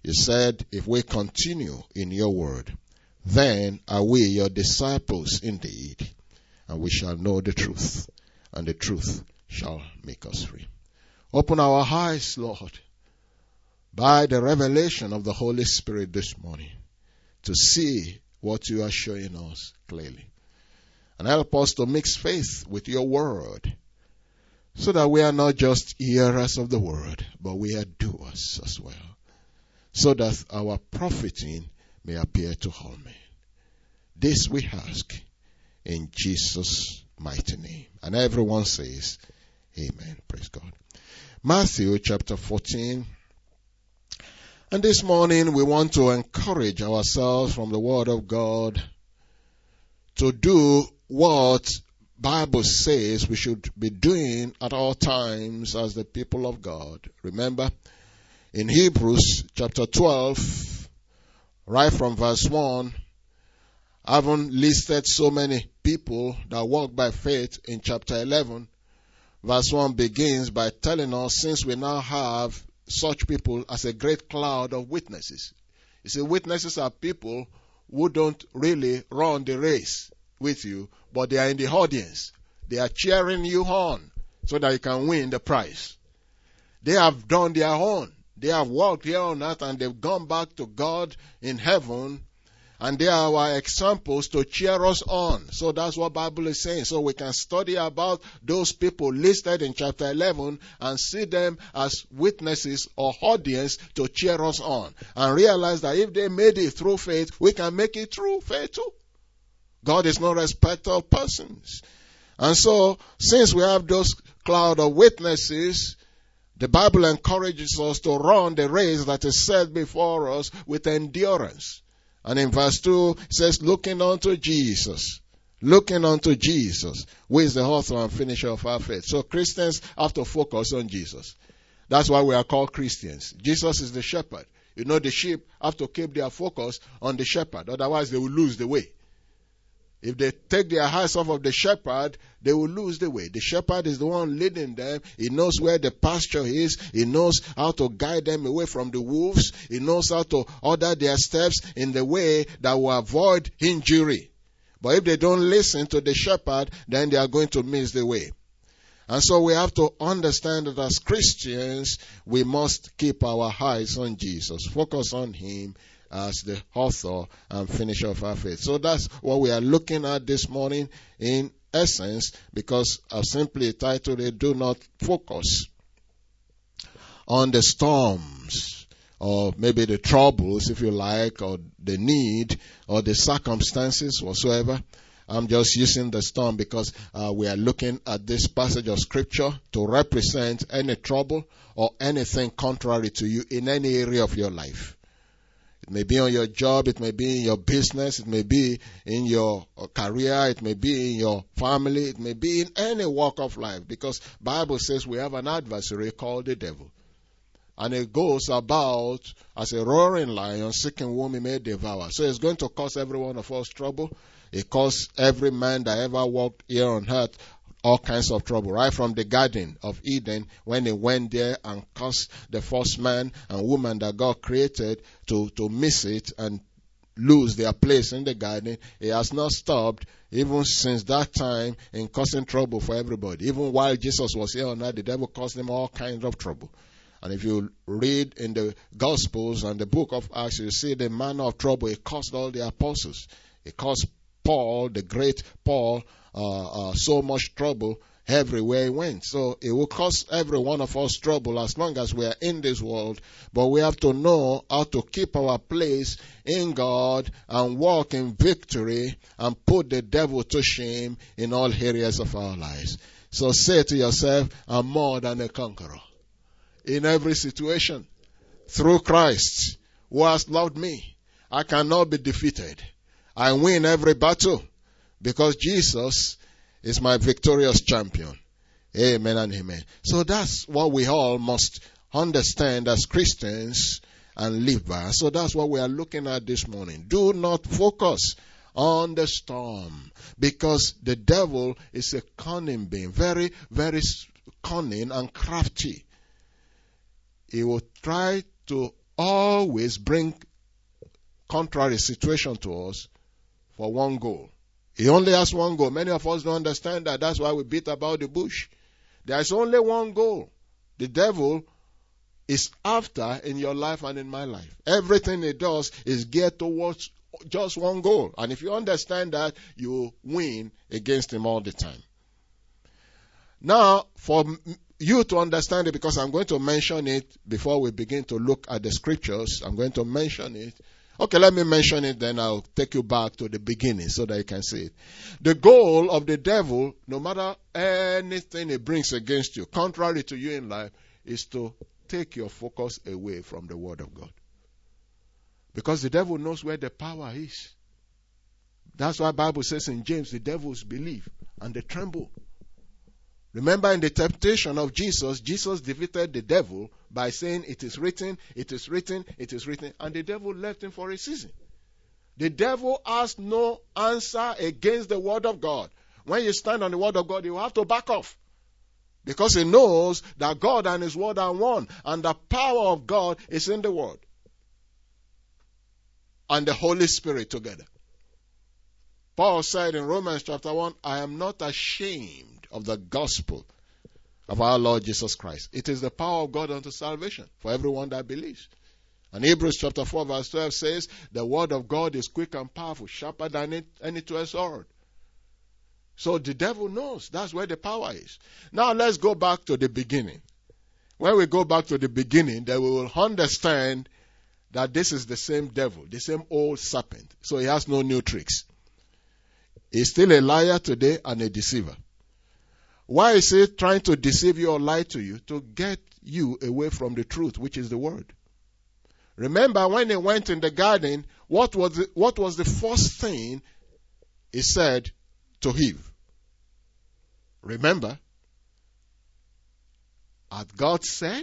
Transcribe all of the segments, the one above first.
You said, if we continue in your word, then are we your disciples indeed, and we shall know the truth, and the truth shall make us free. Open our eyes, Lord, by the revelation of the Holy Spirit this morning, to see what you are showing us clearly. And help us to mix faith with your word, so that we are not just hearers of the word, but we are doers as well, so that our profiting may appear to all men. This we ask in Jesus' mighty name. And everyone says, amen. Praise God. Matthew chapter 14. And this morning we want to encourage ourselves from the word of God to do what Bible says we should be doing at all times as the people of God. Remember, in Hebrews chapter 12, right from verse 1, I haven't listed so many people that walk by faith in chapter 11. Verse 1 begins by telling us, since we now have such people as a great cloud of witnesses. You see, witnesses are people who don't really run the race with you, but they are in the audience. They are cheering you on so that you can win the prize. They have done their own. They have walked here on earth and they've gone back to God in heaven, and they are our examples to cheer us on. So that's what Bible is saying. So we can study about those people listed in chapter 11 and see them as witnesses or audience to cheer us on, and realize that if they made it through faith, we can make it through faith too. God is no respecter of persons. And so, since we have those cloud of witnesses, the Bible encourages us to run the race that is set before us with endurance. And in verse 2, it says, looking unto Jesus. Looking unto Jesus, who is the author and finisher of our faith. So Christians have to focus on Jesus. That's why we are called Christians. Jesus is the shepherd. You know, the sheep have to keep their focus on the shepherd. Otherwise, they will lose the way. If they take their eyes off of the shepherd, they will lose the way. The shepherd is the one leading them. He knows where the pasture is. He knows how to guide them away from the wolves. He knows how to order their steps in the way that will avoid injury. But if they don't listen to the shepherd, then they are going to miss the way. And so we have to understand that as Christians, we must keep our eyes on Jesus. Focus on Him as the author and finisher of our faith. So that's what we are looking at this morning in essence, because I've simply titled it, Do Not Focus on the Storms, or maybe the troubles, if you like, or the need, or the circumstances whatsoever. I'm just using the storm because we are looking at this passage of Scripture to represent any trouble or anything contrary to you in any area of your life. It may be on your job, it may be in your business, it may be in your career, it may be in your family, it may be in any walk of life, because Bible says we have an adversary called the devil. And it goes about as a roaring lion seeking whom he may devour. So it's going to cause every one of us trouble. It caused every man that ever walked here on earth all kinds of trouble, right from the Garden of Eden, when he went there and caused the first man and woman that God created to miss it and lose their place in the garden. He has not stopped even since that time in causing trouble for everybody. Even while Jesus was here on earth, the devil caused him all kinds of trouble. And if you read in the Gospels and the book of Acts, you see the manner of trouble it caused all the apostles. It caused Paul, the great Paul, so much trouble everywhere he went. So it will cause every one of us trouble as long as we are in this world. But we have to know how to keep our place in God and walk in victory and put the devil to shame in all areas of our lives. So say to yourself, I'm more than a conqueror in every situation. Through Christ, who has loved me, I cannot be defeated. I win every battle because Jesus is my victorious champion. Amen and amen. So that's what we all must understand as Christians and live by. So that's what we are looking at this morning. Do not focus on the storm, because the devil is a cunning being, very, very cunning and crafty. He will try to always bring contrary situation to us for one goal. He only has one goal. Many of us don't understand that. That's why we beat about the bush. There is only one goal. The devil is after in your life and in my life. Everything he does is geared towards just one goal. And if you understand that, you win against him all the time. Now, for you to understand it, because I'm going to mention it before we begin to look at the scriptures, I'm going to mention it. Okay, let me mention it, then I'll take you back to the beginning so that you can see it. The goal of the devil, no matter anything he brings against you, contrary to you in life, is to take your focus away from the Word of God. Because the devil knows where the power is. That's why the Bible says in James, the devils believe and they tremble. Remember in the temptation of Jesus, Jesus defeated the devil by saying, it is written, it is written, it is written. And the devil left him for a season. The devil has no answer against the Word of God. When you stand on the Word of God, you have to back off. Because he knows that God and His Word are one. And the power of God is in the Word. And the Holy Spirit together. Paul said in Romans chapter 1, I am not ashamed of the gospel of our Lord Jesus Christ. It is the power of God unto salvation for everyone that believes. And Hebrews chapter 4 verse 12 says, the word of God is quick and powerful, sharper than any two-edged sword. So the devil knows that's where the power is. Now let's go back to the beginning. When we go back to the beginning, then we will understand that this is the same devil, the same old serpent. So he has no new tricks. He's still a liar today and a deceiver. Why is he trying to deceive you or lie to you? To get you away from the truth, which is the Word. Remember when he went in the garden, what was the first thing he said to Eve? Remember? Had God said?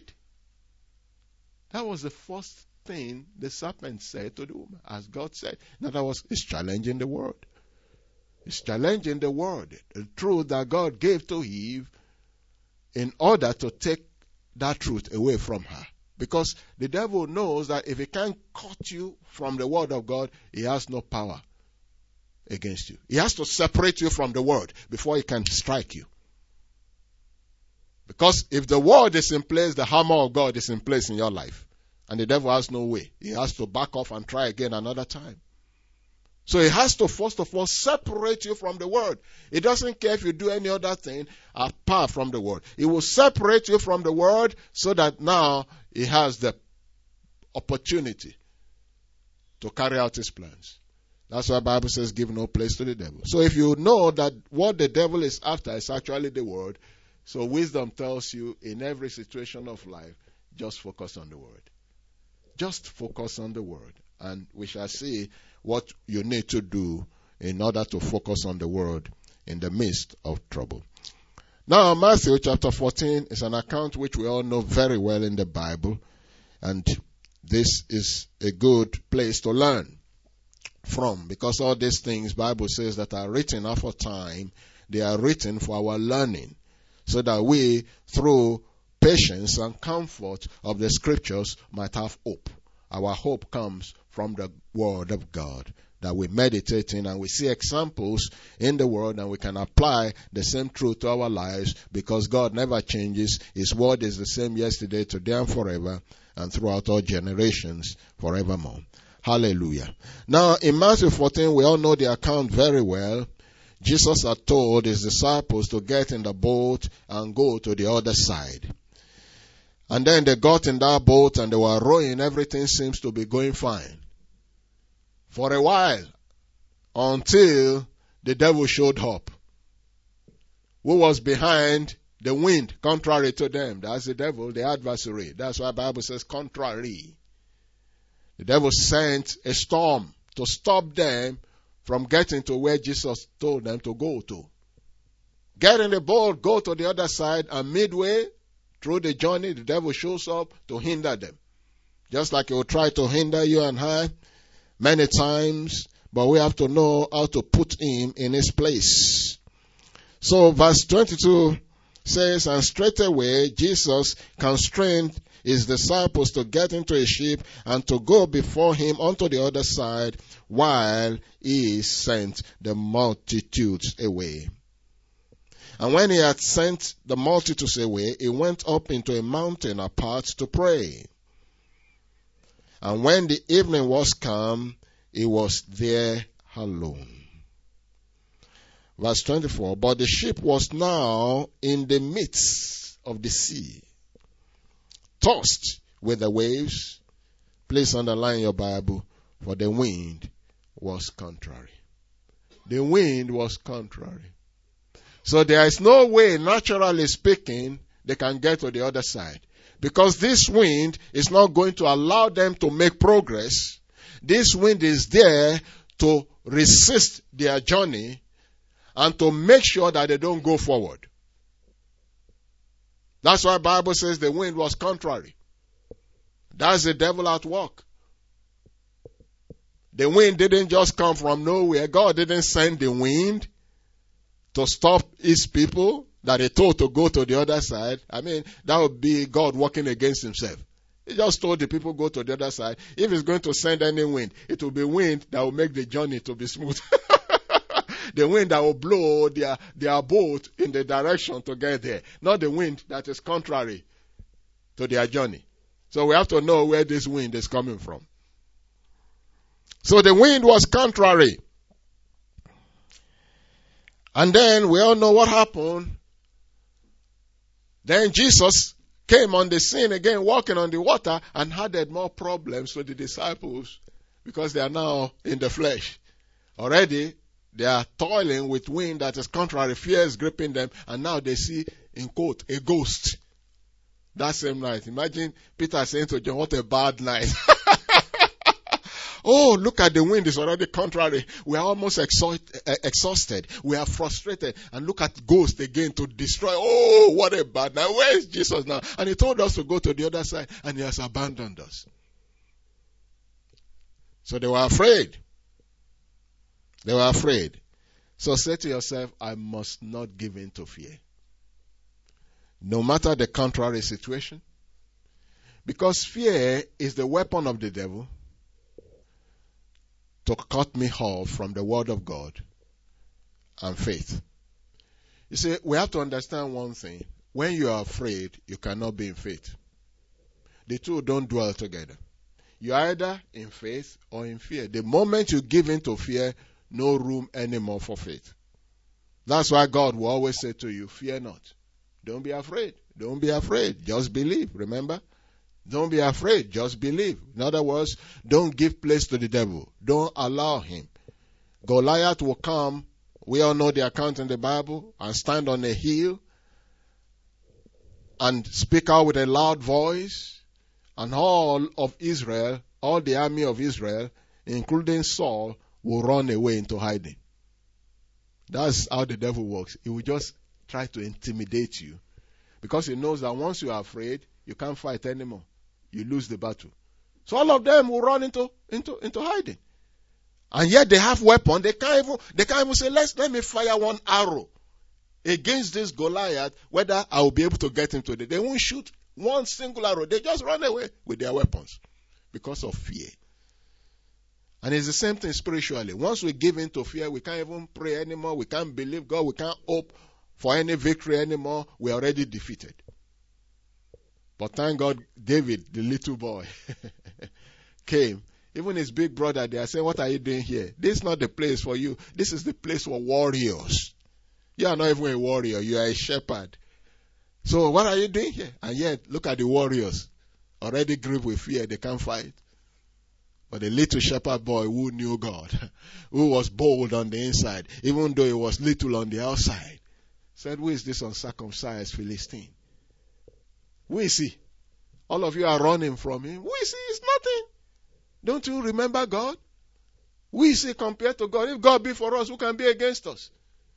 That was the first thing the serpent said to the woman. As God said. In other words, he's challenging the Word. He's challenging the Word, the truth that God gave to Eve in order to take that truth away from her. Because the devil knows that if he can't cut you from the Word of God, he has no power against you. He has to separate you from the Word before he can strike you. Because if the Word is in place, the hammer of God is in place in your life. And the devil has no way. He has to back off and try again another time. So he has to first of all separate you from the Word. He doesn't care if you do any other thing apart from the Word. He will separate you from the Word so that now he has the opportunity to carry out his plans. That's why the Bible says give no place to the devil. So if you know that what the devil is after is actually the Word, so wisdom tells you in every situation of life, just focus on the Word. Just focus on the Word. And we shall see what you need to do in order to focus on the Word in the midst of trouble. Now, Matthew chapter 14 is an account which we all know very well in the Bible. And this is a good place to learn from. Because all these things, Bible says, that are written aforetime, they are written for our learning. So that we, through patience and comfort of the Scriptures, might have hope. Our hope comes from the Word of God that we meditate in, and we see examples in the Word, and we can apply the same truth to our lives because God never changes. His Word is the same yesterday, today, and forever, and throughout all generations forevermore. Hallelujah. Now, in Matthew 14, we all know the account very well. Jesus had told his disciples to get in the boat and go to the other side. And then they got in that boat and they were rowing. Everything seems to be going fine. For a while. Until the devil showed up. Who was behind the wind, contrary to them. That's the devil, the adversary. That's why the Bible says contrary. The devil sent a storm to stop them from getting to where Jesus told them to go to. Get in the boat, go to the other side, and midway through the journey, the devil shows up to hinder them. Just like he will try to hinder you and I many times, but we have to know how to put him in his place. So verse 22 says, and straightway Jesus constrained his disciples to get into a ship and to go before him onto the other side while he sent the multitudes away. And when he had sent the multitudes away, he went up into a mountain apart to pray. And when the evening was come, he was there alone. Verse 24, but the ship was now in the midst of the sea, tossed with the waves. Please underline your Bible, for the wind was contrary. The wind was contrary. So there is no way, naturally speaking, they can get to the other side. Because this wind is not going to allow them to make progress. This wind is there to resist their journey and to make sure that they don't go forward. That's why the Bible says the wind was contrary. That's the devil at work. The wind didn't just come from nowhere. God didn't send the wind to stop his people that he told to go to the other side. I mean, that would be God working against himself. He just told the people go to the other side. If he's going to send any wind, it will be wind that will make the journey to be smooth. The wind that will blow their boat in the direction to get there. Not the wind that is contrary to their journey. So we have to know where this wind is coming from. So the wind was contrary. And then we all know what happened. Then Jesus came on the scene again, walking on the water, and added more problems to the disciples because they are now in the flesh. Already, they are toiling with wind that is contrary, fear is gripping them, and now they see, in quote, a ghost. That same night. Imagine Peter saying to John, what a bad night. Oh, look at the wind, it's already contrary. We are almost exhausted. We are frustrated. And look at ghost again to destroy. Oh, what a bad night. Where is Jesus now? And he told us to go to the other side, and he has abandoned us. So they were afraid. They were afraid. So say to yourself, I must not give in to fear. No matter the contrary situation. Because fear is the weapon of the devil to cut me off from the word of God and faith. You see, we have to understand one thing. When you are afraid, you cannot be in faith. The two don't dwell together. You are either in faith or in fear. The moment you give in to fear, no room anymore for faith. That's why God will always say to you, fear not. Don't be afraid. Don't be afraid. Just believe. Remember? Don't be afraid. Just believe. In other words, don't give place to the devil. Don't allow him. Goliath will come. We all know the account in the Bible. And stand on a hill and speak out with a loud voice. And all of Israel, all the army of Israel, including Saul, will run away into hiding. That's how the devil works. He will just try to intimidate you. Because he knows that once you are afraid, you can't fight anymore. You lose the battle. So all of them will run into hiding. And yet they have weapons. They can't even say, let me fire one arrow against this Goliath, whether I will be able to get him today. They won't shoot one single arrow. They just run away with their weapons because of fear. And it's the same thing spiritually. Once we give in to fear, we can't even pray anymore. We can't believe God. We can't hope for any victory anymore. We are already defeated. But thank God, David, the little boy, came. Even his big brother, they are saying, what are you doing here? This is not the place for you. This is the place for warriors. You are not even a warrior. You are a shepherd. So what are you doing here? And yet, look at the warriors. Already gripped with fear. They can't fight. But the little shepherd boy who knew God, who was bold on the inside, even though he was little on the outside, said, who is this uncircumcised Philistine? Who is he? All of you are running from him. Who is he? It's nothing. Don't you remember God? Who is he compared to God? If God be for us, who can be against us?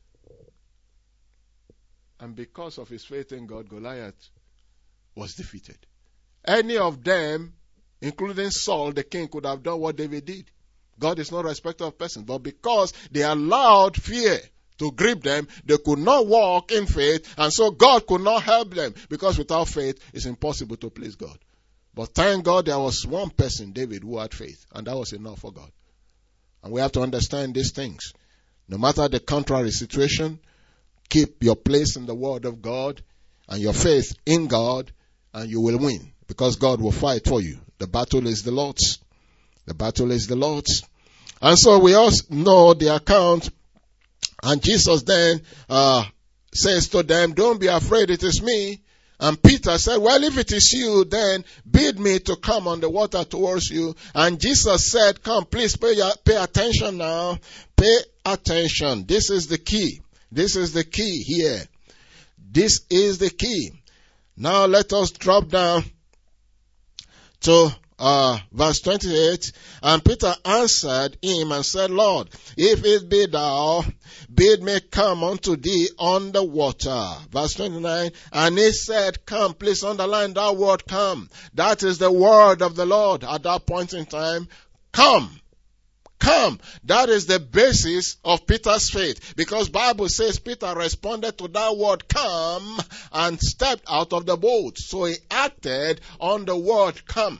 And because of his faith in God, Goliath was defeated. Any of them, including Saul, the king, could have done what David did. God is not a respecter of persons. But because they allowed fear to grip them, they could not walk in faith, and so God could not help them, because without faith, it's impossible to please God. But thank God there was one person, David, who had faith, and that was enough for God. And we have to understand these things. No matter the contrary situation, keep your place in the Word of God and your faith in God, and you will win, because God will fight for you. The battle is the Lord's. The battle is the Lord's. And so we all know the account. And Jesus then says to them, don't be afraid, it is me. And Peter said, well, if it is you, then bid me to come on the water towards you. And Jesus said, come, please pay attention now. Pay attention. This is the key. This is the key here. This is the key. Now let us drop down to verse 28. And Peter answered him and said, Lord, if it be thou, bid me come unto thee on the water. Verse 29. And he said, come. Please underline that word, come. That is the word of the Lord at that point in time. Come. Come. That is the basis of Peter's faith. Because Bible says Peter responded to that word, come, and stepped out of the boat. So he acted on the word, come.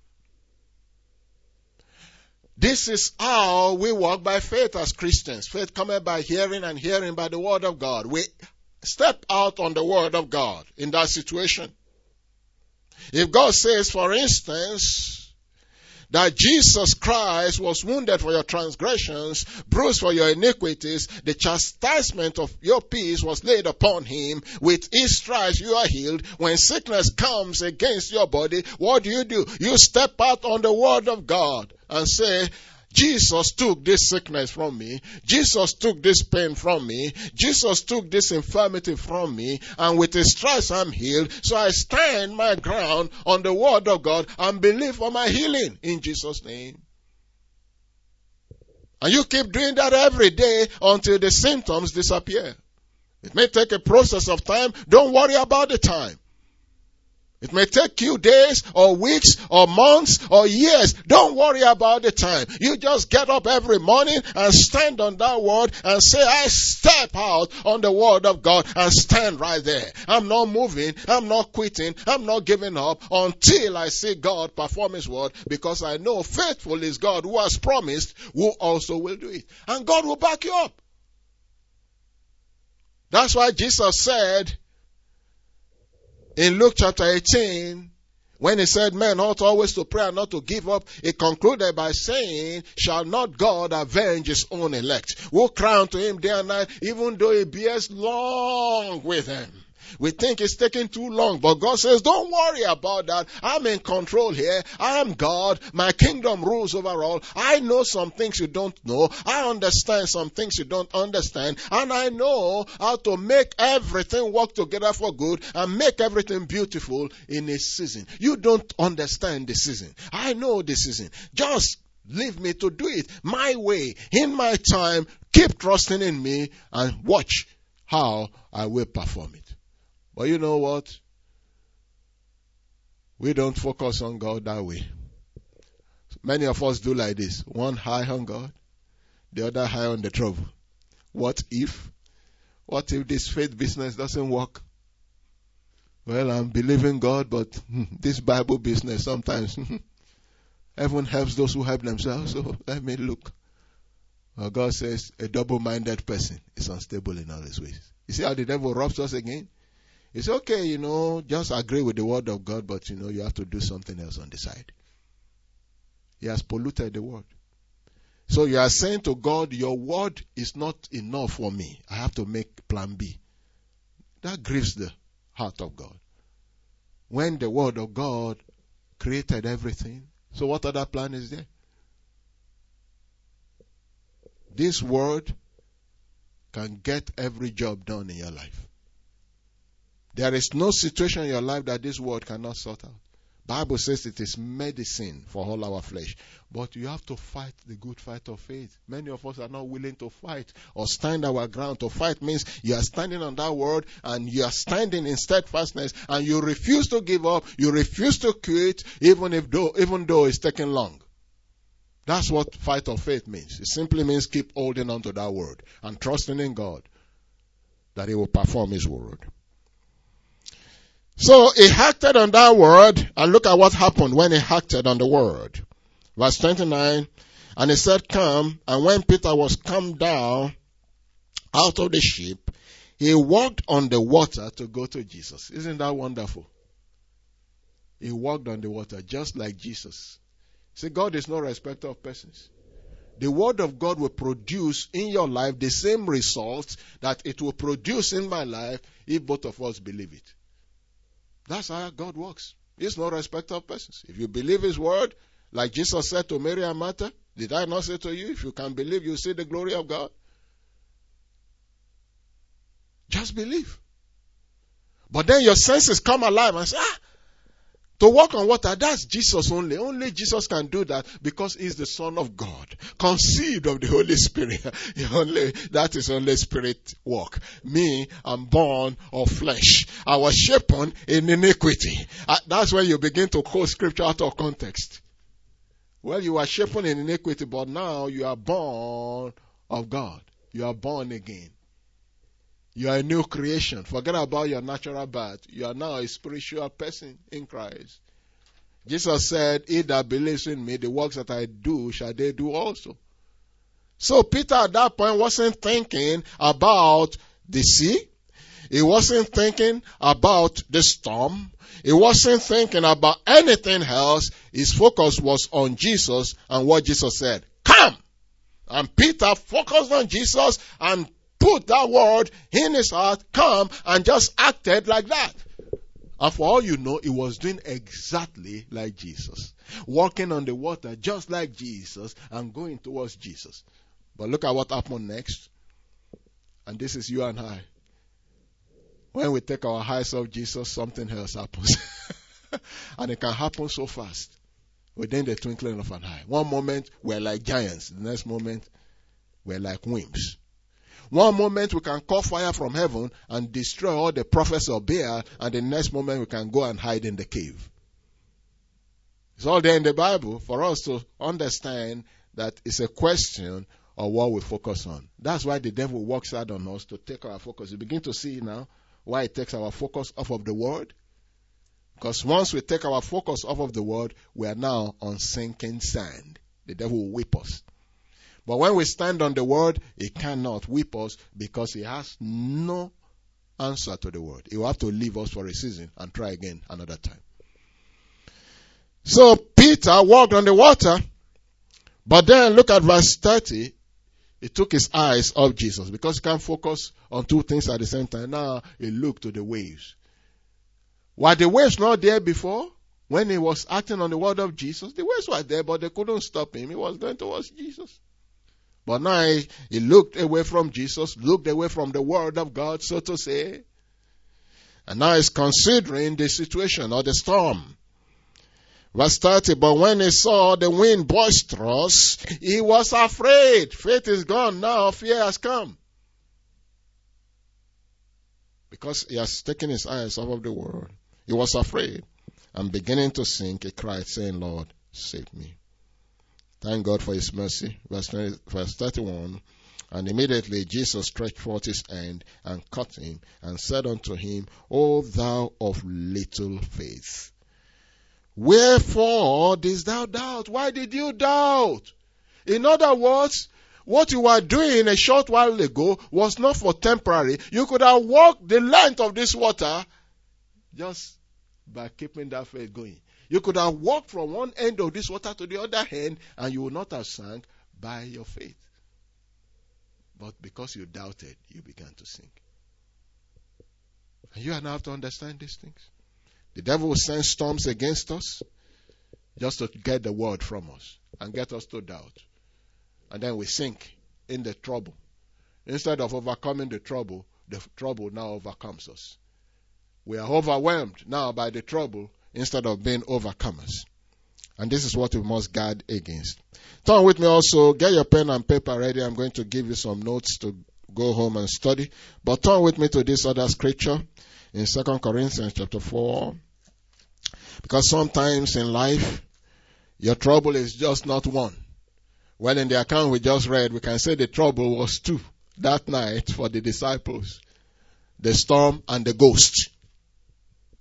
This is how we walk by faith as Christians. Faith cometh by hearing, and hearing by the word of God. We step out on the word of God in that situation. If God says, for instance, that Jesus Christ was wounded for your transgressions, bruised for your iniquities, the chastisement of your peace was laid upon him. With his stripes you are healed. When sickness comes against your body, what do? You step out on the word of God and say, Jesus took this sickness from me. Jesus took this pain from me. Jesus took this infirmity from me. And with his stripes I'm healed. So I stand my ground on the word of God and believe for my healing in Jesus' name. And you keep doing that every day until the symptoms disappear. It may take a process of time. Don't worry about the time. It may take you days or weeks or months or years. Don't worry about the time. You just get up every morning and stand on that word and say, I step out on the word of God, and stand right there. I'm not moving. I'm not quitting. I'm not giving up until I see God perform his word, because I know faithful is God who has promised, who also will do it. And God will back you up. That's why Jesus said, in Luke chapter 18, when he said men ought always to pray and not to give up, he concluded by saying, shall not God avenge his own elect, who cry unto him day and night, even though he bears long with them? We think it's taking too long, but God says, don't worry about that. I'm in control here. I am God. My kingdom rules over all. I know some things you don't know. I understand some things you don't understand. And I know how to make everything work together for good and make everything beautiful in a season. You don't understand the season. I know the season. Just leave me to do it my way, in my time. Keep trusting in me and watch how I will perform it. But you know what? We don't focus on God that way. Many of us do like this. One high on God, the other high on the trouble. What if? What if this faith business doesn't work? Well, I'm believing God, but this Bible business sometimes, heaven helps those who help themselves. So let me look. Well, God says a double-minded person is unstable in all his ways. You see how the devil robs us again? It's okay, just agree with the word of God, but you have to do something else on the side. He has polluted the word. So you are saying to God, your word is not enough for me. I have to make plan B. That grieves the heart of God. When the word of God created everything, so what other plan is there? This word can get every job done in your life. There is no situation in your life that this word cannot sort out. Bible says it is medicine for all our flesh. But you have to fight the good fight of faith. Many of us are not willing to fight or stand our ground. To fight means you are standing on that word and you are standing in steadfastness and you refuse to give up. You refuse to quit even though it's taking long. That's what fight of faith means. It simply means keep holding on to that word and trusting in God that he will perform his word. So he acted on that word, and look at what happened when he acted on the word. Verse 29, and he said, come, and when Peter was come down out of the ship, he walked on the water to go to Jesus. Isn't that wonderful? He walked on the water just like Jesus. See, God is no respecter of persons. The word of God will produce in your life the same results that it will produce in my life if both of us believe it. That's how God works. He's no respecter of persons. If you believe His word, like Jesus said to Mary and Martha, did I not say to you, if you can believe, you'll see the glory of God? Just believe. But then your senses come alive and say, to walk on water, that's Jesus only. Only Jesus can do that because He's the Son of God, conceived of the Holy Spirit. That is only Spirit work. Me, I'm born of flesh. I was shapen in iniquity. That's when you begin to quote scripture out of context. Well, you are shapen in iniquity, but now you are born of God. You are born again. You are a new creation. Forget about your natural birth. You are now a spiritual person in Christ. Jesus said, he that believes in me, the works that I do, shall they do also. So Peter at that point wasn't thinking about the sea. He wasn't thinking about the storm. He wasn't thinking about anything else. His focus was on Jesus and what Jesus said. Come! And Peter focused on Jesus and put that word in his heart, come, and just acted like that. And for all you know, he was doing exactly like Jesus. Walking on the water just like Jesus and going towards Jesus. But look at what happened next. And this is you and I. When we take our eyes off Jesus, something else happens. And it can happen so fast. Within the twinkling of an eye. One moment, we're like giants. The next moment, we're like wimps. One moment we can call fire from heaven and destroy all the prophets of Baal, and the next moment we can go and hide in the cave. It's all there in the Bible for us to understand that it's a question of what we focus on. That's why the devil works hard on us to take our focus. You begin to see now why it takes our focus off of the word. Because once we take our focus off of the word, we are now on sinking sand. The devil will whip us. But when we stand on the word, he cannot whip us because he has no answer to the word. He will have to leave us for a season and try again another time. So Peter walked on the water, but then look at verse 30. He took his eyes off Jesus because he can't focus on two things at the same time. Now he looked to the waves. Were the waves not there before? When he was acting on the word of Jesus, the waves were there, but they couldn't stop him. He was going towards Jesus. But now he looked away from Jesus, looked away from the word of God, so to say. And now he's considering the situation or the storm. Verse 30, but when he saw the wind boisterous, he was afraid. Faith is gone now, fear has come. Because he has taken his eyes off of the word. He was afraid. And beginning to sink, he cried, saying, Lord, save me. Thank God for his mercy. Verse 31. And immediately Jesus stretched forth his hand and caught him and said unto him, O thou of little faith, wherefore didst thou doubt? Why did you doubt? In other words, what you were doing a short while ago was not for temporary. You could have walked the length of this water just by keeping that faith going. You could have walked from one end of this water to the other end and you would not have sunk by your faith. But because you doubted, you began to sink. And you and I have to understand these things. The devil will send storms against us just to get the word from us and get us to doubt. And then we sink in the trouble. Instead of overcoming the trouble now overcomes us. We are overwhelmed now by the trouble instead of being overcomers. And this is what we must guard against. Turn with me also. Get your pen and paper ready. I'm going to give you some notes to go home and study. But turn with me to this other scripture in 2 Corinthians chapter 4. Because sometimes in life, your trouble is just not one. Well, in the account we just read, we can say the trouble was two that night for the disciples. The storm and the ghost.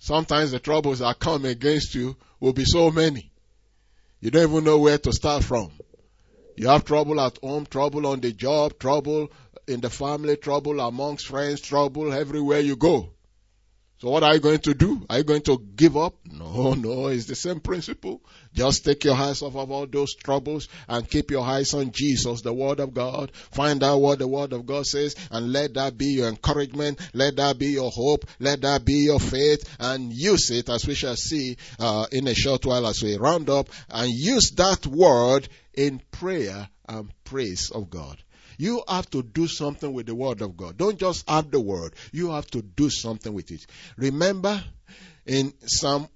Sometimes the troubles that come against you will be so many. You don't even know where to start from. You have trouble at home, trouble on the job, trouble in the family, trouble amongst friends, trouble everywhere you go. So what are you going to do? Are you going to give up? No, it's the same principle. Just take your eyes off of all those troubles and keep your eyes on Jesus, the Word of God. Find out what the Word of God says and let that be your encouragement. Let that be your hope. Let that be your faith, and use it, as we shall see in a short while as we round up, and use that word in prayer and praise of God. You have to do something with the Word of God. Don't just have the Word. You have to do something with it. Remember in Psalm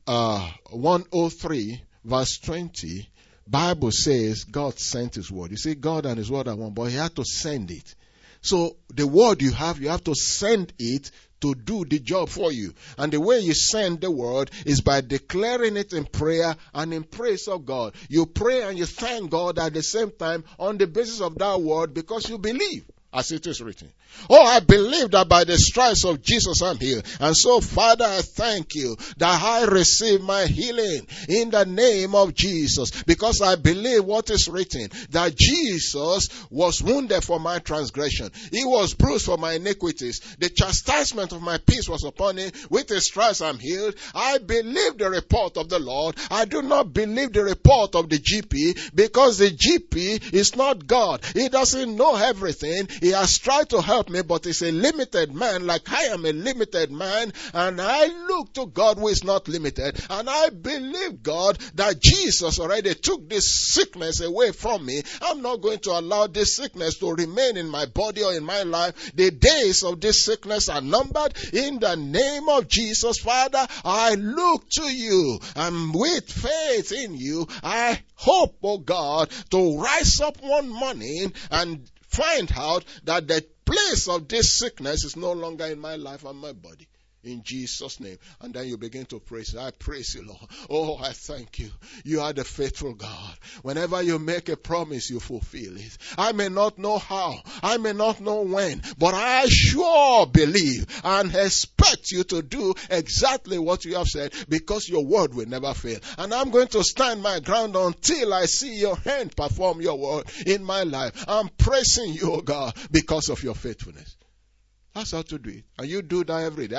103 verse 20, Bible says God sent His Word. You see, God and His Word are one, but He had to send it. So the Word you have to send it to do the job for you. And the way you send the word is by declaring it in prayer and in praise of God. You pray and you thank God at the same time on the basis of that word, because you believe, as it is written. Oh, I believe that by the stripes of Jesus I'm healed. And so, Father, I thank you that I receive my healing in the name of Jesus, because I believe what is written, that Jesus was wounded for my transgression. He was bruised for my iniquities. The chastisement of my peace was upon him. With his stripes I'm healed. I believe the report of the Lord. I do not believe the report of the GP, because the GP is not God. He doesn't know everything. He has tried to help me, but he's a limited man, like I am a limited man, and I look to God who is not limited, and I believe, God, that Jesus already took this sickness away from me. I'm not going to allow this sickness to remain in my body or in my life. The days of this sickness are numbered. In the name of Jesus, Father, I look to you, and with faith in you, I hope, oh God, to rise up one morning and find out that the place of this sickness is no longer in my life and my body. In Jesus' name. And then you begin to praise. I praise you, Lord. Oh, I thank you. You are the faithful God. Whenever you make a promise, you fulfill it. I may not know how. I may not know when. But I sure believe and expect you to do exactly what you have said, because your word will never fail. And I'm going to stand my ground until I see your hand perform your word in my life. I'm praising you, oh God, because of your faithfulness. That's how to do it. And you do that every day.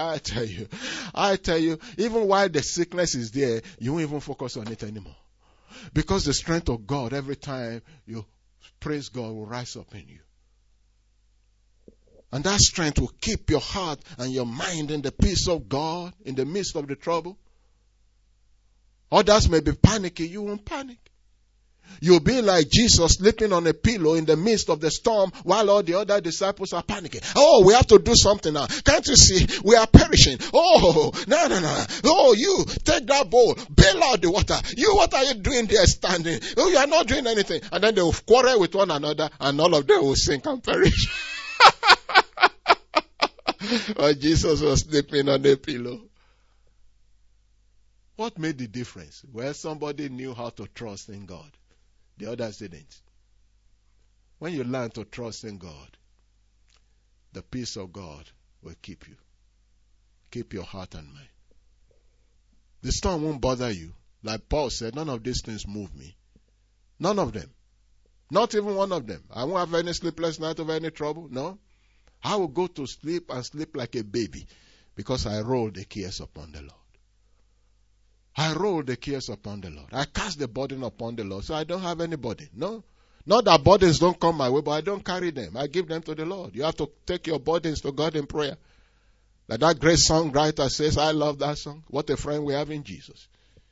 I tell you, even while the sickness is there, you won't even focus on it anymore. Because the strength of God, every time you praise God, will rise up in you. And that strength will keep your heart and your mind in the peace of God in the midst of the trouble. Others may be panicking. You won't panic. You'll be like Jesus sleeping on a pillow in the midst of the storm while all the other disciples are panicking. Oh, we have to do something now. Can't you see? We are perishing. Oh, no. Oh, you take that bowl, bail out the water. You, what are you doing there standing? Oh, you are not doing anything. And then they will quarrel with one another, and all of them will sink and perish. But Jesus was sleeping on a pillow. What made the difference? Well, somebody knew how to trust in God. The others didn't. When you learn to trust in God, the peace of God will keep you. Keep your heart and mind. The storm won't bother you. Like Paul said, none of these things move me. None of them. Not even one of them. I won't have any sleepless night over any trouble. No. I will go to sleep and sleep like a baby, because I roll the cares upon the Lord. I roll the cares upon the Lord. I cast the burden upon the Lord, so I don't have any burden. No. Not that burdens don't come my way, but I don't carry them. I give them to the Lord. You have to take your burdens to God in prayer. Like that great songwriter says, I love that song. What a friend we have in Jesus.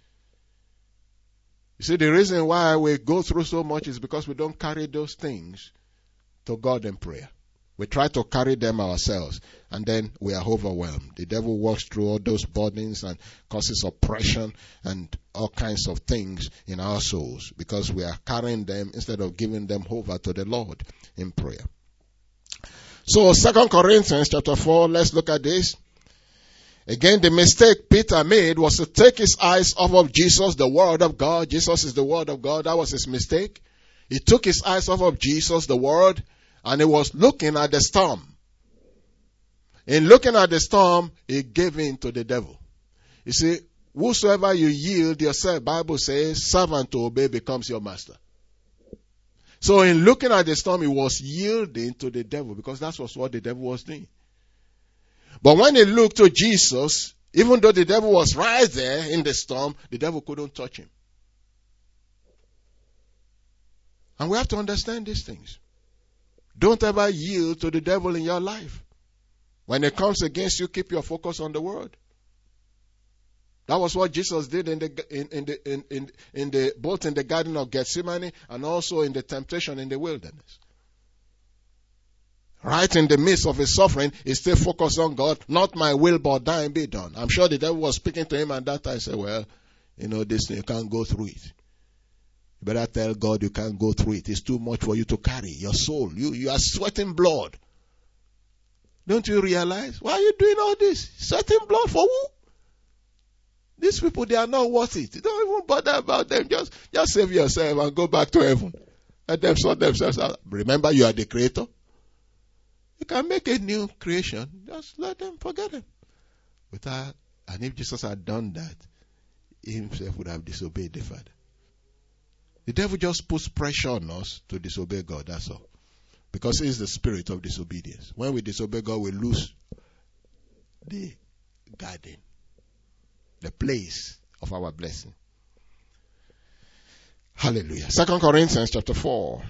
You see, the reason why we go through so much is because we don't carry those things to God in prayer. We try to carry them ourselves, and then we are overwhelmed. The devil walks through all those burdens and causes oppression and all kinds of things in our souls, because we are carrying them instead of giving them over to the Lord in prayer. So 2 Corinthians chapter 4, let's look at this. Again, the mistake Peter made was to take his eyes off of Jesus, the Word of God. Jesus is the Word of God. That was his mistake. He took his eyes off of Jesus, the Word, and he was looking at the storm. In looking at the storm, he gave in to the devil. You see, whosoever you yield yourself, Bible says, servant to obey becomes your master. So in looking at the storm, he was yielding to the devil because that was what the devil was doing. But when he looked to Jesus, even though the devil was right there in the storm, the devil couldn't touch him. And we have to understand these things. Don't ever yield to the devil in your life. When it comes against you, keep your focus on the word. That was what Jesus did both in the Garden of Gethsemane and also in the temptation in the wilderness. Right in the midst of his suffering, he stayed focused on God. Not my will, but thine be done. I'm sure the devil was speaking to him, and that time said, well, this thing, you can't go through it. You better tell God you can't go through it. It's too much for you to carry. Your soul, you are sweating blood. Don't you realize? Why are you doing all this? Sweating blood for who? These people, they are not worth it. Don't even bother about them. Just save yourself and go back to heaven. Let them sort themselves out. Remember, you are the creator. You can make a new creation. Just let them forget him. And if Jesus had done that, he himself would have disobeyed the Father. The devil just puts pressure on us to disobey God, that's all. Because he is the spirit of disobedience. When we disobey God, we lose the garden, the place of our blessing. Hallelujah. 2 Corinthians chapter 4.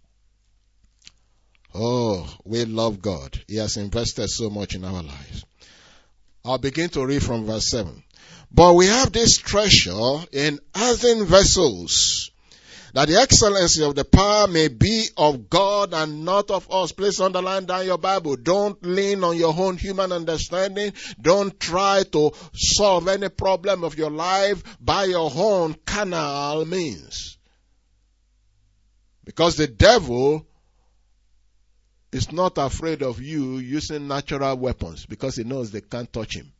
Oh, we love God. He has invested so much in our lives. I'll begin to read from verse 7. But we have this treasure in earthen vessels, that the excellency of the power may be of God and not of us. Please underline down your Bible. Don't lean on your own human understanding. Don't try to solve any problem of your life by your own carnal means. Because the devil is not afraid of you using natural weapons because he knows they can't touch him.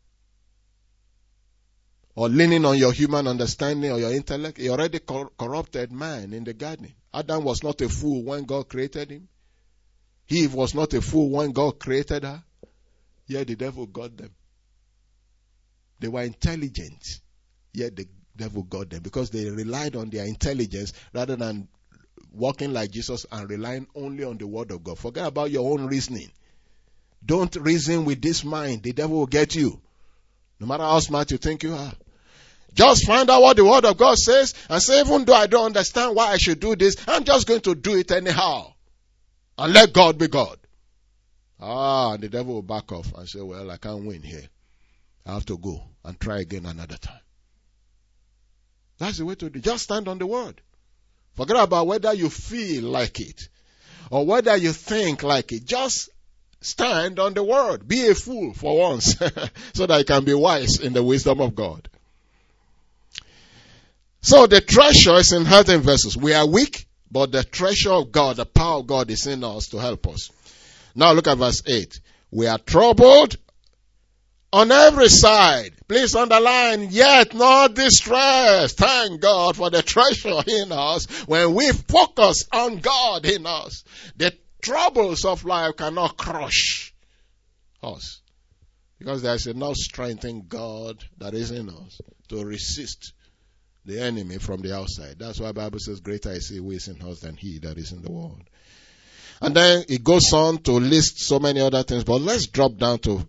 Or leaning on your human understanding or your intellect. He already corrupted man in the garden. Adam was not a fool when God created him. Eve was not a fool when God created her. Yet the devil got them. They were intelligent. Yet the devil got them because they relied on their intelligence rather than walking like Jesus and relying only on the word of God. Forget about your own reasoning. Don't reason with this mind. The devil will get you. No matter how smart you think you are. Just find out what the word of God says and say, even though I don't understand why I should do this, I'm just going to do it anyhow. And let God be God. And the devil will back off and say, well, I can't win here. I have to go and try again another time. That's the way to do it. Just stand on the word. Forget about whether you feel like it or whether you think like it. Just stand on the word. Be a fool for once so that you can be wise in the wisdom of God. So the treasure is in earthen vessels. We are weak, but the treasure of God, the power of God is in us to help us. Now look at verse 8. We are troubled on every side. Please underline, yet not distressed. Thank God for the treasure in us. When we focus on God in us, the troubles of life cannot crush us. Because there is enough strength in God that is in us to resist the enemy from the outside. That's why the Bible says, greater is he who is in us than he that is in the world. And then it goes on to list so many other things. But let's drop down to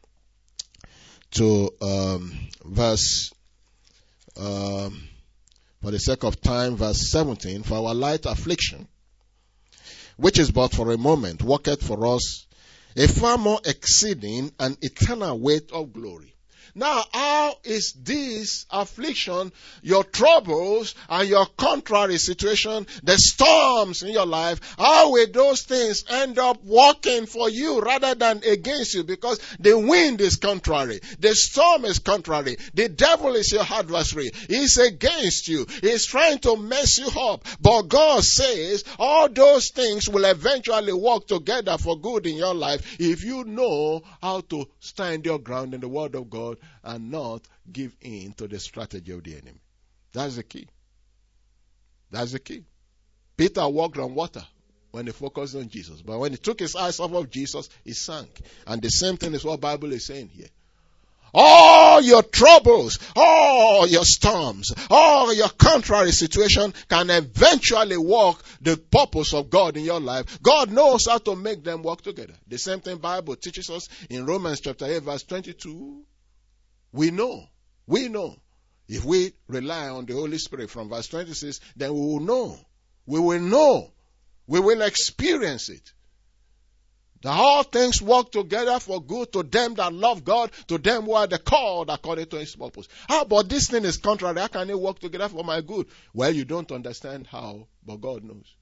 verse, for the sake of time, verse 17. For our light affliction, which is but for a moment, worketh for us a far more exceeding and eternal weight of glory. Now, how is this affliction, your troubles, and your contrary situation, the storms in your life, how will those things end up working for you rather than against you? Because the wind is contrary. The storm is contrary. The devil is your adversary. He's against you. He's trying to mess you up. But God says all those things will eventually work together for good in your life if you know how to stand your ground in the word of God and not give in to the strategy of the enemy. That's the key. That's the key. Peter walked on water when he focused on Jesus. But when he took his eyes off of Jesus, he sank. And the same thing is what the Bible is saying here. All your troubles, all your storms, all your contrary situation can eventually work the purpose of God in your life. God knows how to make them work together. The same thing Bible teaches us in Romans chapter 8 verse 22. We know. If we rely on the Holy Spirit from verse 26, then we will know. We will know. We will experience it. That all things work together for good to them that love God, to them who are the called according to His purpose. How about this thing is contrary? How can it work together for my good? Well, you don't understand how, but God knows.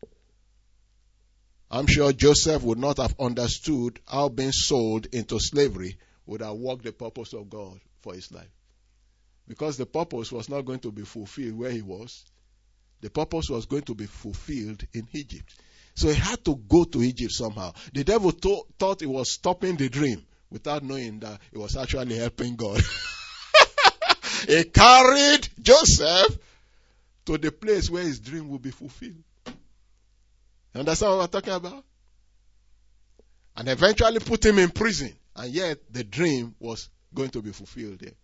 I'm sure Joseph would not have understood how being sold into slavery would have worked the purpose of God for his life. Because the purpose was not going to be fulfilled where he was. The purpose was going to be fulfilled in Egypt. So he had to go to Egypt somehow. The devil thought he was stopping the dream without knowing that it was actually helping God. He carried Joseph to the place where his dream would be fulfilled. You understand what we're talking about? And eventually put him in prison. And yet the dream was going to be fulfilled there.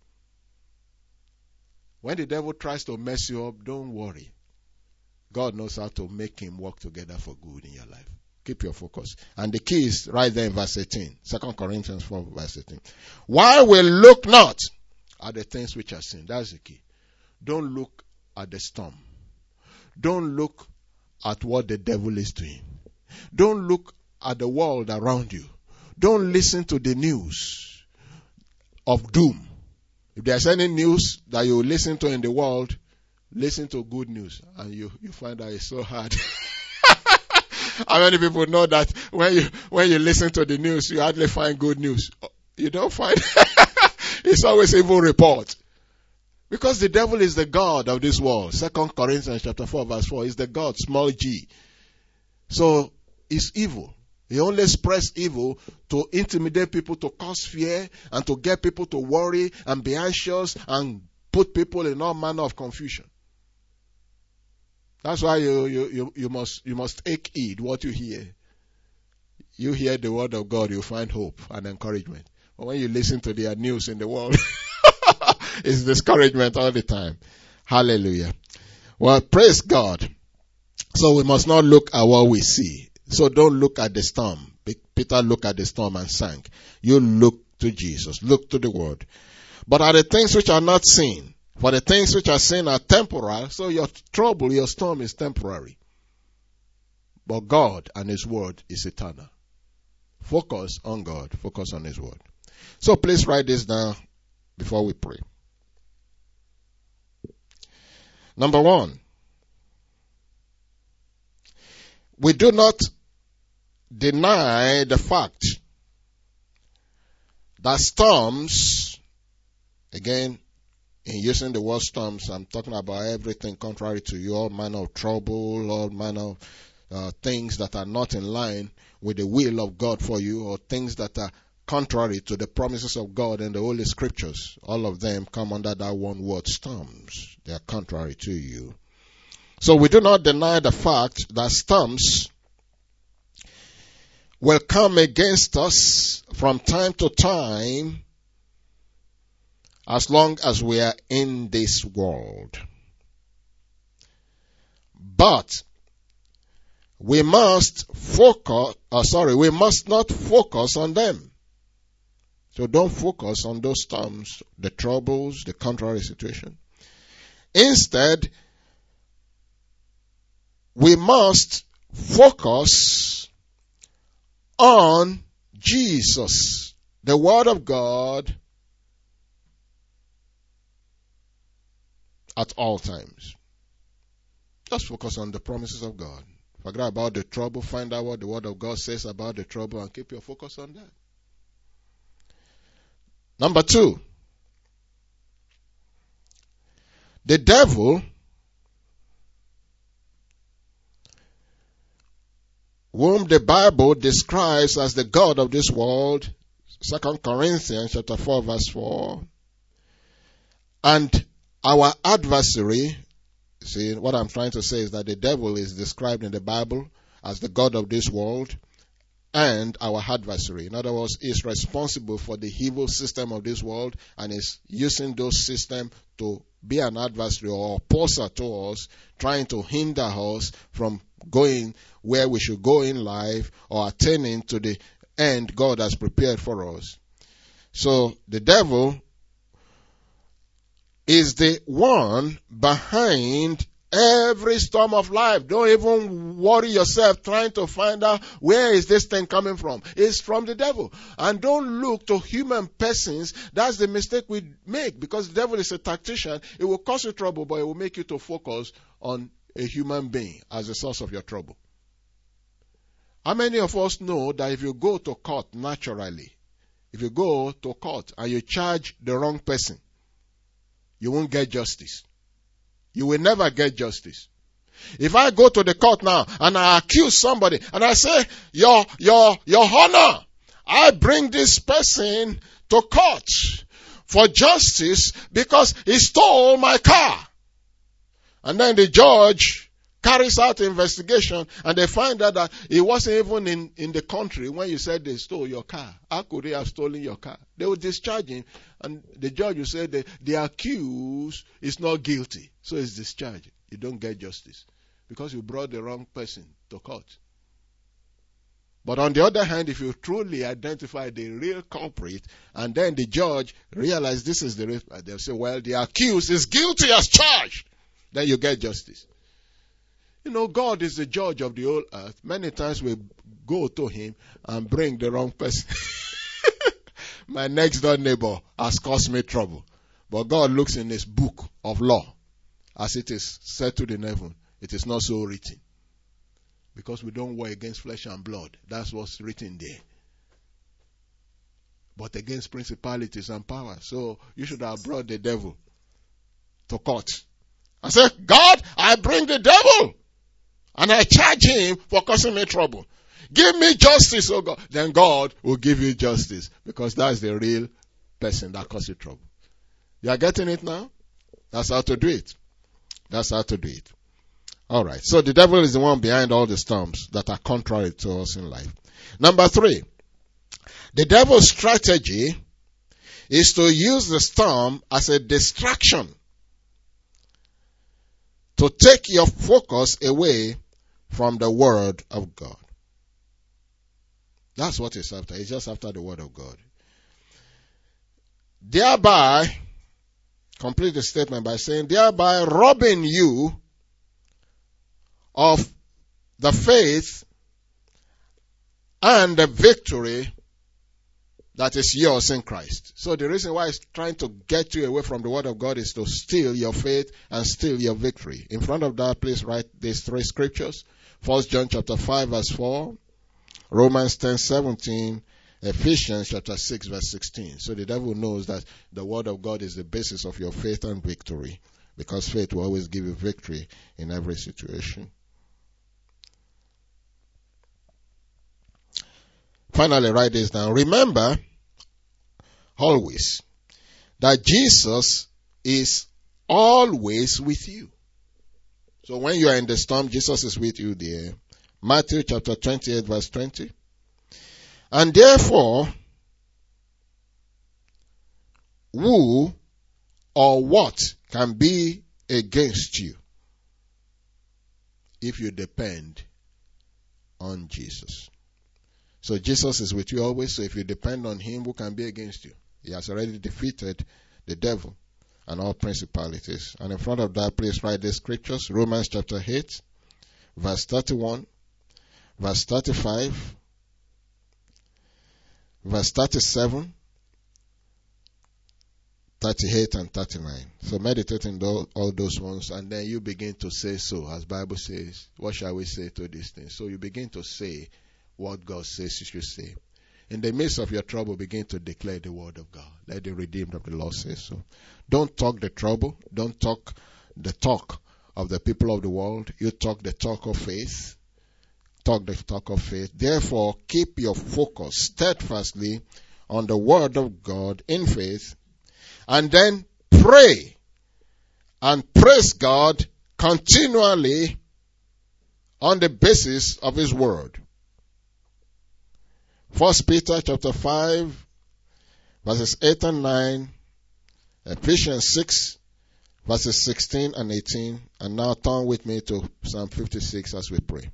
When the devil tries to mess you up, don't worry. God knows how to make him work together for good in your life. Keep your focus. And the key is right there in verse 18. 2 Corinthians 4 verse 18. While we look not at the things which are seen. That's the key. Don't look at the storm. Don't look at what the devil is doing. Don't look at the world around you. Don't listen to the news of doom. If there's any news that you listen to in the world, listen to good news, and you find that it's so hard. How many people know that when you listen to the news, you hardly find good news? You don't find. It's always evil report. Because the devil is the god of this world. 2 Corinthians chapter 4 verse 4 is the god, small g. So it's evil. He only spreads evil to intimidate people, to cause fear, and to get people to worry and be anxious and put people in all manner of confusion. That's why you must take heed what you hear. You hear the word of God, you find hope and encouragement. But when you listen to the news in the world, it's discouragement all the time. Hallelujah. Well, praise God. So we must not look at what we see. So don't look at the storm. Peter looked at the storm and sank. You look to Jesus. Look to the word. But are the things which are not seen? For the things which are seen are temporal. So your trouble, your storm is temporary. But God and His word is eternal. Focus on God. Focus on His word. So please write this down before we pray. Number 1. We do not deny the fact that storms, again, in using the word storms, I'm talking about everything contrary to you, all manner of trouble, all manner of things that are not in line with the will of God for you, or things that are contrary to the promises of God in the Holy Scriptures. All of them come under that one word, storms. They are contrary to you. So we do not deny the fact that storms will come against us from time to time as long as we are in this world. But we must we must not focus on them. So don't focus on those storms, the troubles, the contrary situation. Instead, we must focus on Jesus, the Word of God, at all times. Just focus on the promises of God. Forget about the trouble. Find out what the Word of God says about the trouble and keep your focus on that. Number 2, the devil whom the Bible describes as the God of this world, 2 Corinthians chapter 4 verse 4, and our adversary. See, what I'm trying to say is that the devil is described in the Bible as the God of this world, and our adversary. In other words, is responsible for the evil system of this world and is using those systems to be an adversary or opposer to us, trying to hinder us from going where we should go in life or attaining to the end God has prepared for us. So the devil is the one behind every storm of life. Don't even worry yourself trying to find out where is this thing coming from. It's from the devil. And don't look to human persons. That's the mistake we make, because the devil is a tactician. It will cause you trouble, but it will make you to focus on a human being as the source of your trouble. How many of us know that if you go to court naturally, if you go to court and you charge the wrong person, you won't get justice? You will never get justice. If I go to the court now and I accuse somebody and I say, Your Honor, I bring this person to court for justice because he stole my car. And then the judge carries out the investigation and they find out that he wasn't even in the country when you said they stole your car. How could they have stolen your car? They will discharge him, and the judge will say the accused is not guilty, so it's discharged. You don't get justice because you brought the wrong person to court. But on the other hand, if you truly identify the real culprit and then the judge realizes this is the real, they'll say, well, the accused is guilty as charged. Then you get justice. You know, God is the judge of the whole earth. Many times we go to him and bring the wrong person. My next door neighbor has caused me trouble. But God looks in his book of law as it is settled in heaven. It is not so written. Because we don't war against flesh and blood. That's what's written there. But against principalities and powers. So you should have brought the devil to court. I said, God, I bring the devil. And I charge him for causing me trouble. Give me justice, oh God. Then God will give you justice. Because that's the real person that caused you trouble. You are getting it now? That's how to do it. That's how to do it. Alright. So the devil is the one behind all the storms that are contrary to us in life. Number 3. The devil's strategy is to use the storm as a distraction to take your focus away from the Word of God. That's what it's after. It's just after the Word of God. Thereby, complete the statement by saying, thereby robbing you of the faith and the victory that is yours in Christ. So the reason why it's trying to get you away from the Word of God is to steal your faith and steal your victory. In front of that, please write these 3 scriptures. 1 John chapter 5 verse 4, Romans 10:17, Ephesians chapter 6 verse 16. So the devil knows that the Word of God is the basis of your faith and victory, because faith will always give you victory in every situation. Finally, write this down. Remember always that Jesus is always with you. So when you are in the storm, Jesus is with you there. Matthew chapter 28 verse 20. And therefore, who or what can be against you if you depend on Jesus? So Jesus is with you always. So if you depend on him, who can be against you? He has already defeated the devil and all principalities. And in front of that, please write the scriptures. Romans chapter 8, verse 31, verse 35, verse 37, 38, and 39. So meditate in all those ones, and then you begin to say so, as Bible says. What shall we say to these things? So you begin to say what God says you should say. In the midst of your trouble, begin to declare the word of God. Let the redeemed of the Lord say so. Don't talk the trouble. Don't talk the talk of the people of the world. You talk the talk of faith. Talk the talk of faith. Therefore, keep your focus steadfastly on the word of God in faith. And then pray and praise God continually on the basis of his word. 1 Peter chapter 5, verses 8 and 9, Ephesians 6, verses 16 and 18, and now turn with me to Psalm 56 as we pray.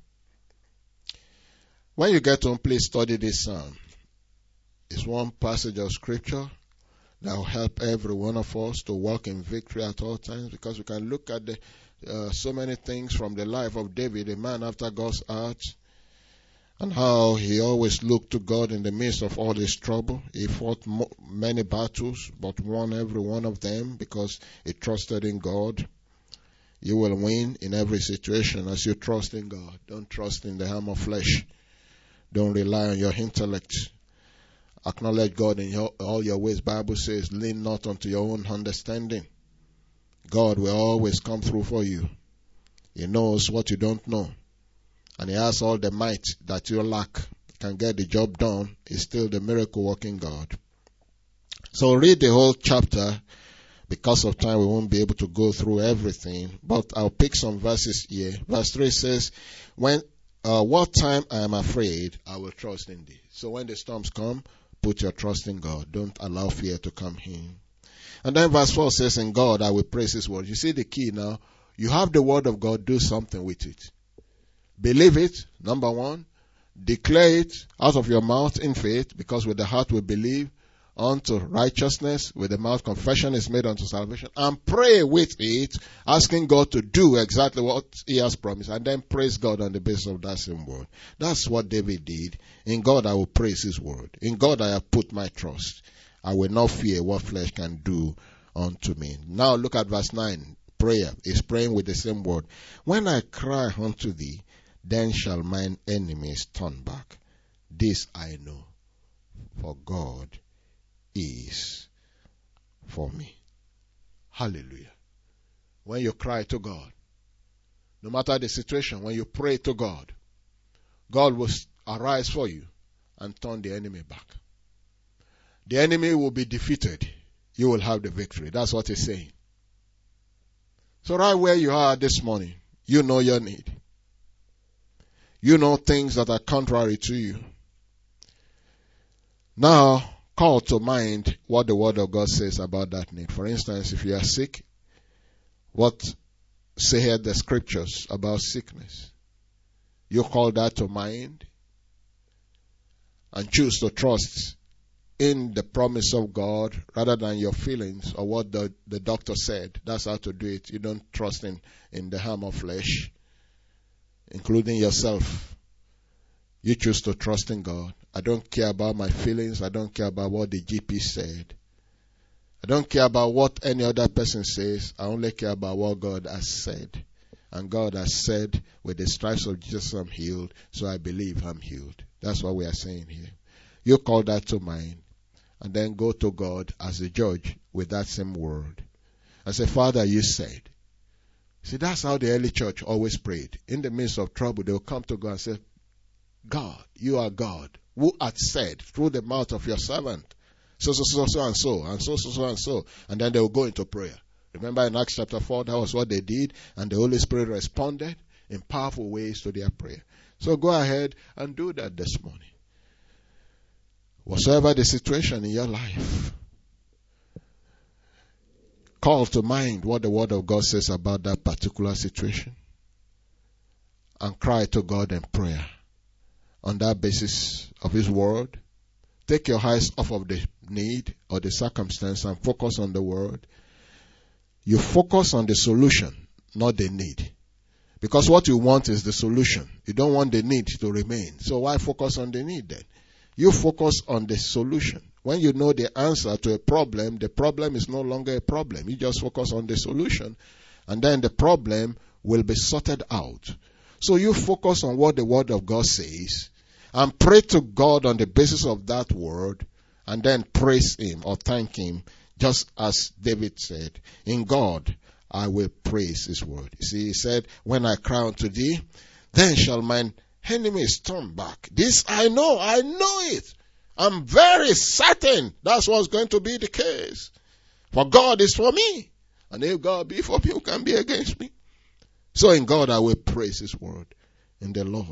When you get home, please study this psalm. It's one passage of scripture that will help every one of us to walk in victory at all times, because we can look at so many things from the life of David, a man after God's heart, and how he always looked to God in the midst of all his trouble. He fought many battles, but won every one of them because he trusted in God. You will win in every situation as you trust in God. Don't trust in the arm of flesh. Don't rely on your intellect. Acknowledge God in all your ways. Bible says, lean not unto your own understanding. God will always come through for you. He knows what you don't know. And he has all the might that you lack. He can get the job done. He's still the miracle working God. So read the whole chapter. Because of time, we won't be able to go through everything. But I'll pick some verses here. Verse 3 says, what time I am afraid, I will trust in thee. So when the storms come, put your trust in God. Don't allow fear to come in. And then verse 4 says, in God I will praise his word. You see the key now. You have the word of God, do something with it. Believe it, number one. Declare it out of your mouth in faith, because with the heart we believe unto righteousness, with the mouth confession is made unto salvation. And pray with it, asking God to do exactly what he has promised. And then praise God on the basis of that same word. That's what David did. In God I will praise his word. In God I have put my trust. I will not fear what flesh can do unto me. Now look at verse 9. Prayer is praying with the same word. When I cry unto thee, then shall mine enemies turn back. This I know, for God is for me. Hallelujah. When you cry to God, no matter the situation, when you pray to God, God will arise for you and turn the enemy back. The enemy will be defeated. You will have the victory. That's what he's saying. So right where you are this morning, you know your need. You know things that are contrary to you. Now, call to mind what the Word of God says about that need. For instance, if you are sick, what say here the scriptures about sickness? You call that to mind and choose to trust in the promise of God rather than your feelings or what the doctor said. That's how to do it. You don't trust in the harm of flesh, including yourself. You choose to trust in God. I don't care about my feelings. I don't care about what the GP said. I don't care about what any other person says. I only care about what God has said. And God has said, with the stripes of Jesus I'm healed, so I believe I'm healed. That's what we are saying here. You call that to mind, and then go to God as the judge with that same word. And say, Father, you said. See, that's how the early church always prayed. In the midst of trouble, they will come to God and say, God, you are God, who hath said through the mouth of your servant, so and so. And then they will go into prayer. Remember in Acts chapter 4, that was what they did, and the Holy Spirit responded in powerful ways to their prayer. So go ahead and do that this morning. Whatsoever the situation in your life, call to mind what the Word of God says about that particular situation and cry to God in prayer on that basis of His Word. Take your eyes off of the need or the circumstance and focus on the Word. You focus on the solution, not the need. Because what you want is the solution. You don't want the need to remain. So why focus on the need then? You focus on the solution. When you know the answer to a problem, the problem is no longer a problem. You just focus on the solution, and then the problem will be sorted out. So you focus on what the Word of God says, and pray to God on the basis of that word, and then praise Him or thank Him, just as David said, in God I will praise His word. You see, he said, when I cry unto thee, then shall mine enemies turn back. This I know it. I'm very certain that's what's going to be the case. For God is for me. And if God be for me, who can be against me? So in God I will praise His word. In the Lord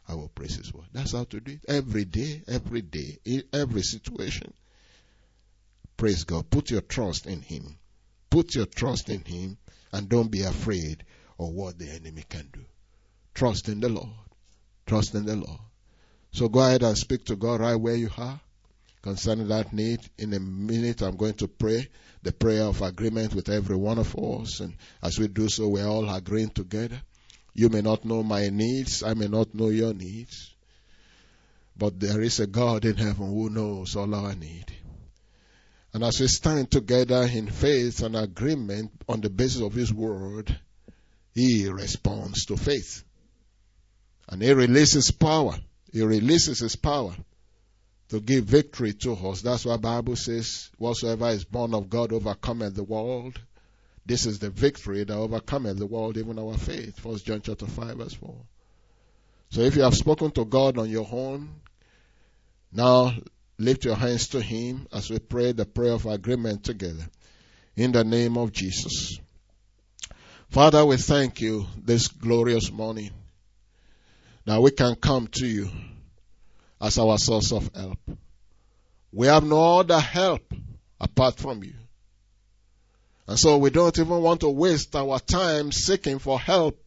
I will praise His word. That's how to do it. Every day, in every situation. Praise God. Put your trust in Him. Put your trust in Him, and don't be afraid of what the enemy can do. Trust in the Lord. Trust in the Lord. So go ahead and speak to God right where you are concerning that need. In a minute, I'm going to pray the prayer of agreement with every one of us. And as we do so, we're all agreeing together. You may not know my needs. I may not know your needs. But there is a God in heaven who knows all our need. And as we stand together in faith and agreement on the basis of His word, He responds to faith. And He releases power. He releases His power to give victory to us. That's why the Bible says, whatsoever is born of God overcometh the world. This is the victory that overcometh the world, even our faith. 1 John chapter 5 verse 4. So if you have spoken to God on your own, now lift your hands to Him as we pray the prayer of agreement together. In the name of Jesus. Father, we thank You this glorious morning that we can come to You as our source of help. We have no other help apart from You. And so we don't even want to waste our time seeking for help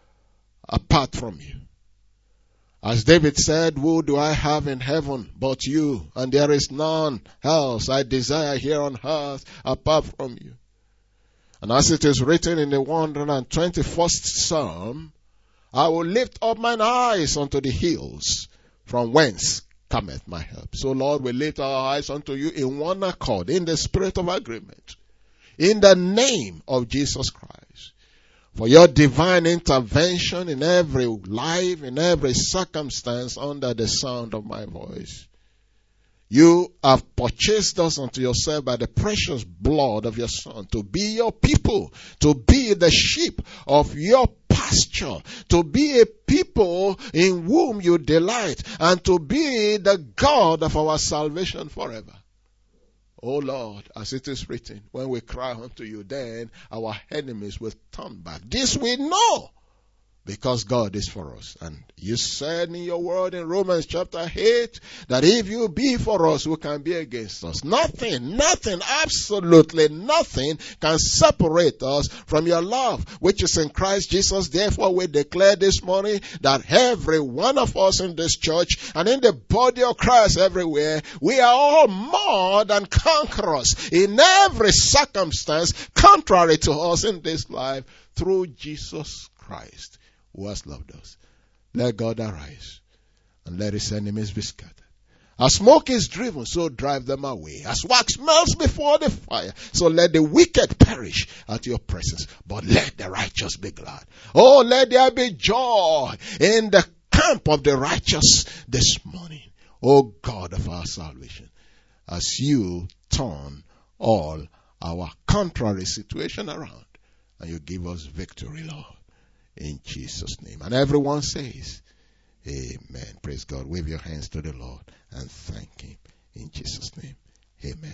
apart from You. As David said, who do I have in heaven but You? And there is none else I desire here on earth apart from You. And as it is written in the 121st Psalm, I will lift up mine eyes unto the hills, from whence cometh my help. So Lord, we lift our eyes unto You in one accord, in the spirit of agreement, in the name of Jesus Christ, for Your divine intervention in every life, in every circumstance under the sound of my voice. You have purchased us unto Yourself by the precious blood of Your Son, to be Your people, to be the sheep of Your pasture, to be a people in whom You delight, and to be the God of our salvation forever. O Lord, as it is written, when we cry unto You, then our enemies will turn back. This we know, because God is for us. And You said in Your word in Romans chapter 8, that if You be for us, who can be against us? Nothing, absolutely nothing can separate us from Your love, which is in Christ Jesus. Therefore, we declare this morning that every one of us in this church and in the body of Christ everywhere, we are all more than conquerors in every circumstance contrary to us in this life, through Jesus Christ, who has loved us. Let God arise, and let His enemies be scattered. As smoke is driven, so drive them away. As wax melts before the fire, so let the wicked perish at Your presence. But let the righteous be glad. Oh, let there be joy in the camp of the righteous this morning. Oh God of our salvation, as You turn all our contrary situation around, and You give us victory, Lord. In Jesus' name. And everyone says, Amen. Praise God. Wave your hands to the Lord and thank Him. In Jesus' name. Amen.